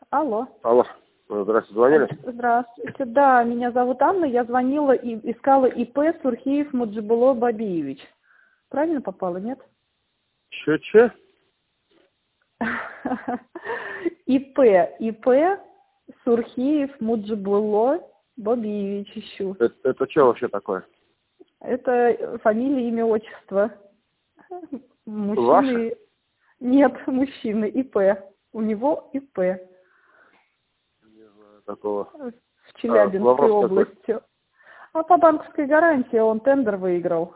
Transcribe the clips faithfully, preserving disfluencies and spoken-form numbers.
Алло. Алло. Здравствуйте, звонили? Здравствуйте. Да, меня зовут Анна. Я звонила и искала ИП Сурхиев Муджибуло Бабиевич. Правильно попала, нет? Че-че? ИП. ИП Сурхиев Муджибуло Бабиевич ищу. Это, это что вообще такое? Это фамилия, имя, отчество. Мужчины. Ваше? Нет, мужчины. ИП. У него ИП. Такого. В Челябинской а, области. А по банковской гарантии он тендер выиграл.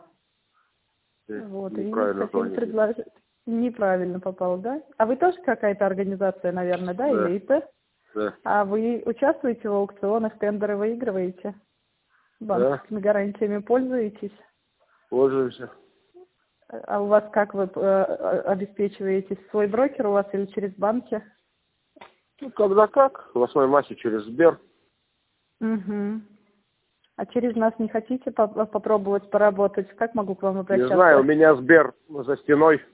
Ты Вот, и неправильно хотели звонили. предложить. Неправильно попал, да? А вы тоже какая-то организация, наверное, да, Да. или ИП? Да. А вы участвуете в аукционах, тендеры выигрываете? Банковскими Да. гарантиями пользуетесь? Пользуемся. А у вас как вы э, обеспечиваетесь? Свой брокер у вас или через банки? Ну, когда как? В восьмой массе через Сбер. Угу. А через нас не хотите по попробовать поработать? Как могу к вам обращаться? Не знаю, у меня Сбер за стеной.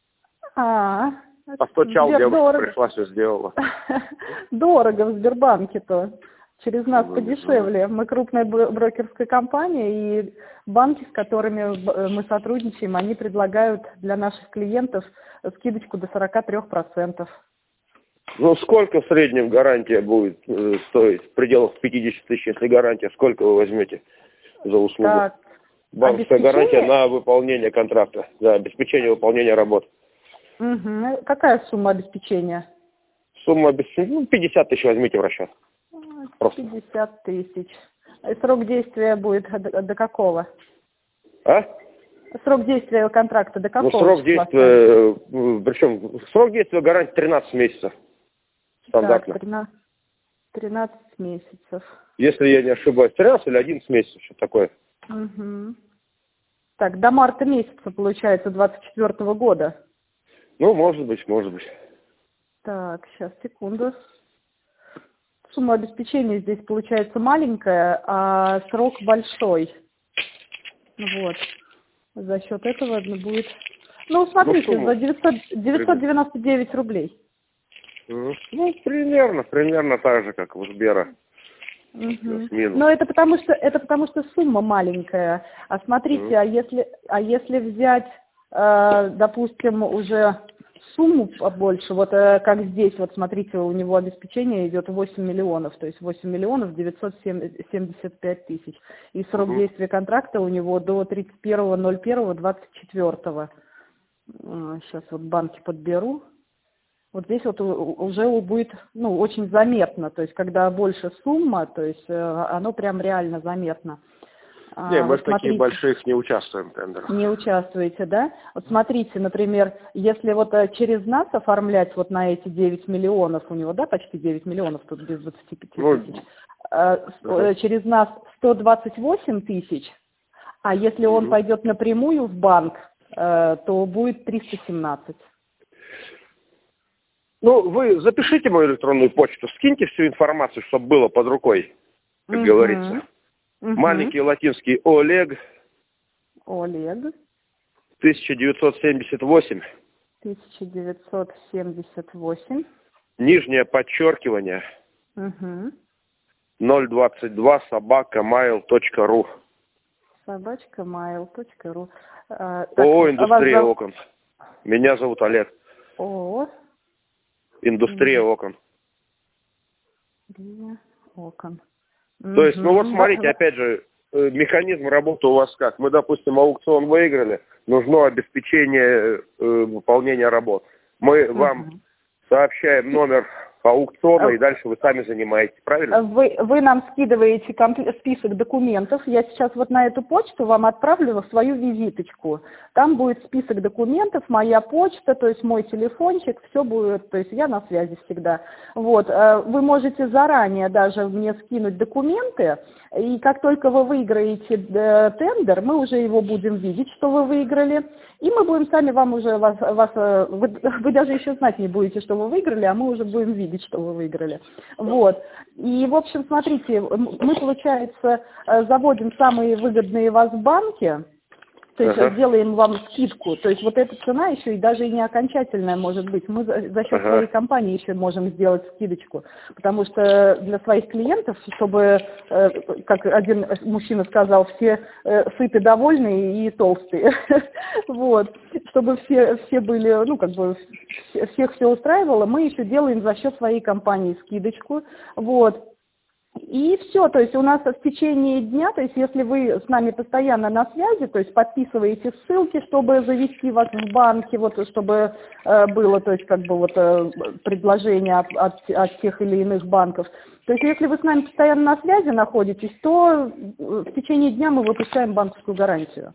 А, Постучал, Сбер девушка дорого. пришла, все сделала. Дорого в Сбербанке-то. Через нас Ну, подешевле. Мы крупная брокерская компания, и банки, с которыми мы сотрудничаем, они предлагают для наших клиентов скидочку до сорока трёх процентов. Ну, сколько в среднем гарантия будет э, стоить? В пределах пятидесяти тысяч, если гарантия, сколько вы возьмете за услугу? Так, Банковская обеспечение? гарантия на выполнение контракта, за обеспечение выполнения работ. Угу. Какая сумма обеспечения? Сумма обеспечения, ну, пятьдесят тысяч возьмите в расчет. Просто. пятьдесят тысяч. И срок действия будет до, до какого? А? Срок действия контракта до какого? Ну, срок действия, причем срок действия гарантии тринадцать месяцев. Стандартно. Так, тринадцать, тринадцать месяцев. Если я не ошибаюсь, тринадцать или одиннадцать месяцев, что такое. Угу. Так, до марта месяца, получается, двадцать четвёртого года. Ну, может быть, может быть. Так, сейчас, секунду. Сумма обеспечения здесь получается маленькая, а срок большой. Вот. За счет этого будет... Ну, смотрите, Ну, за девятьсот, девятьсот девяносто девять рублей. Ну, примерно, примерно так же, как у Сбера. Угу. Минус. Но это потому что это потому что сумма маленькая. А смотрите, Угу. а если а если взять, э, допустим, уже сумму побольше, вот э, как здесь, вот смотрите, у него обеспечение идет восемь миллионов, то есть восемь миллионов девятьсот семьдесят пять тысяч. И срок Угу. действия контракта у него до тридцать первого ноль первого двадцать четвёртого. Сейчас вот банки подберу. Вот здесь вот уже будет, ну, очень заметно, то есть когда больше сумма, то есть оно прям реально заметно. Не, мы вот в смотрите, таких больших не участвуем в тендерах. Не участвуете, да? Вот смотрите, например, если вот через нас оформлять вот на эти девять миллионов, у него, да, почти девять миллионов, тут без двадцати пяти Ну, тысяч, uh-huh. через нас сто двадцать восемь тысяч, а если он uh-huh. пойдет напрямую в банк, то будет триста семнадцать. Ну, вы запишите мою электронную почту, скиньте всю информацию, чтобы было под рукой, как угу. говорится. Угу. Маленький латинский Олег. Олег. тысяча девятьсот семьдесят восемь. тысяча девятьсот семьдесят восемь. Нижнее подчеркивание. Угу. ноль двадцать два собака майл точка ру. Собачка майл точка ру. А, ООО «Индустрия зов... окон». Меня зовут Олег. ООО «Индустрия окон». окон. То есть, ну вот смотрите, опять же, механизм работы у вас как? Мы, допустим, аукцион выиграли, нужно обеспечение э, выполнения работ. Мы угу. вам сообщаем номер аукциона, и дальше вы сами занимаетесь, правильно? Вы, вы нам скидываете комплект, список документов. Я сейчас вот на эту почту вам отправлю свою визиточку. Там будет список документов, моя почта, то есть мой телефончик, все будет, то есть я на связи всегда. Вот, вы можете заранее даже мне скинуть документы, и как только вы выиграете тендер, мы уже его будем видеть, что вы выиграли, и мы будем сами вам уже, вас, вас, вы, вы даже еще знать не будете, что вы выиграли, а мы уже будем видеть, что вы выиграли. Вот. И, в общем, смотрите, мы, получается, заводим самые выгодные вас банки, то есть ага. делаем вам скидку. То есть вот эта цена еще и даже и не окончательная может быть. Мы за, за счет ага. своей компании еще можем сделать скидочку. Потому что для своих клиентов, чтобы, э, как один мужчина сказал, все э, сыты, довольные и толстые. Вот. Чтобы все, все были, ну, как бы, всех все устраивало, мы еще делаем за счет своей компании скидочку. Вот. И все, то есть у нас в течение дня, то есть если вы с нами постоянно на связи, то есть подписываете ссылки, чтобы завести вас в банке, вот чтобы э, было, то есть как бы вот э, предложение от, от, от тех или иных банков. То есть если вы с нами постоянно на связи находитесь, то в течение дня мы выпускаем банковскую гарантию.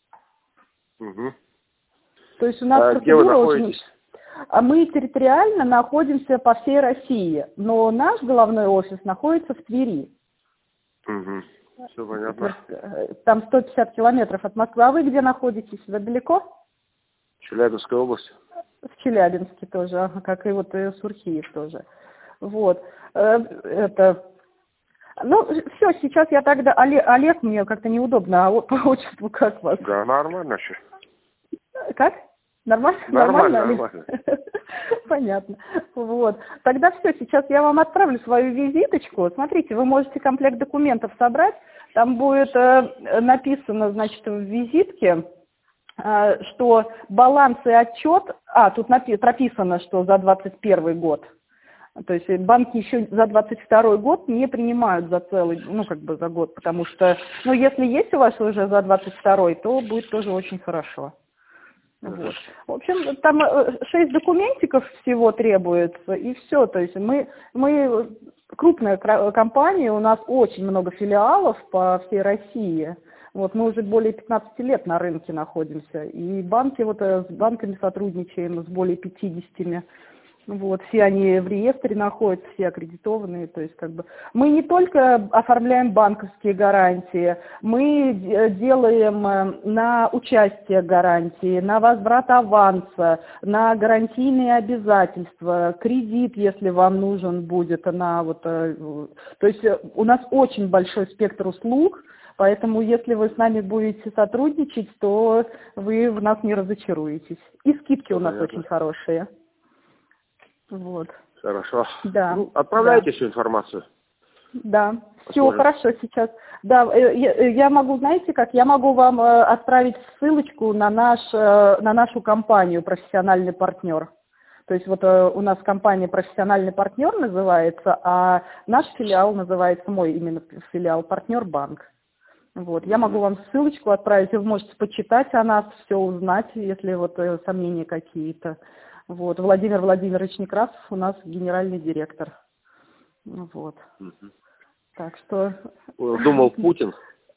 Угу. То есть у нас а процедура где вы очень... находитесь? А мы территориально находимся по всей России, но наш головной офис находится в Твери. Угу. Все понятно. Там сто пятьдесят километров от Москвы. А вы где находитесь? Вы далеко? Челябинская область. В Челябинске тоже, как и вот и Сурхиев тоже. Вот. Это... Ну, все, сейчас я тогда... Олег, Олег мне как-то неудобно, а по отчеству как вас? Да, нормально все. Как? Нормально? Нормально, нормально. Понятно. Вот. Тогда все, сейчас я вам отправлю свою визиточку. Смотрите, вы можете комплект документов собрать. Там будет э, написано, значит, в визитке, э, что баланс и отчет... А, тут напи- прописано, что за двадцать первый год. То есть банки еще за двадцать второй год не принимают за целый, ну, как бы за год, потому что, ну, если есть у вас уже за двадцать второй, то будет тоже очень хорошо. Вот. В общем, там шесть документиков всего требуется, и все. То есть мы, мы крупная компания, у нас очень много филиалов по всей России. Вот, мы уже более пятнадцати лет на рынке находимся. И банки, вот с банками сотрудничаем, с более пятидесятью. Вот, все они в реестре находятся, все аккредитованные, то есть как бы мы не только оформляем банковские гарантии, мы делаем на участие гарантии, на возврат аванса, на гарантийные обязательства, кредит, если вам нужен будет, на вот, то есть у нас очень большой спектр услуг, поэтому если вы с нами будете сотрудничать, то вы в нас не разочаруетесь. И скидки у нас очень хорошие. Вот. Хорошо. Да. Ну, отправляйте да. всю информацию. Да. Посмотрим. Все хорошо сейчас. Да, я, я могу, знаете как, я могу вам отправить ссылочку на, наш, на нашу компанию «Профессиональный партнер». То есть вот у нас компания «Профессиональный партнер» называется, а наш филиал называется, мой именно филиал «Партнер Банк». Вот. Я могу вам ссылочку отправить, вы можете почитать о нас, все узнать, если вот сомнения какие-то. Вот. Владимир Владимирович Некрасов у нас генеральный директор. Вот. Угу. Так что... Думал, Путин.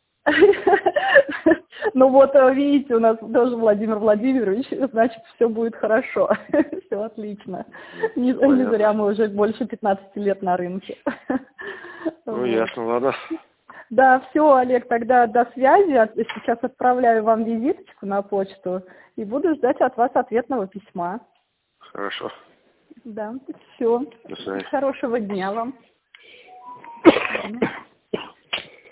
Ну вот, видите, у нас тоже Владимир Владимирович, значит, все будет хорошо. Все отлично. Не, не зря мы уже больше пятнадцати лет на рынке. Ну, ясно, ладно. Да, все, Олег, тогда до связи. Сейчас отправляю вам визиточку на почту и буду ждать от вас ответного письма. Хорошо. Да, все. До свидания. Хорошего дня вам.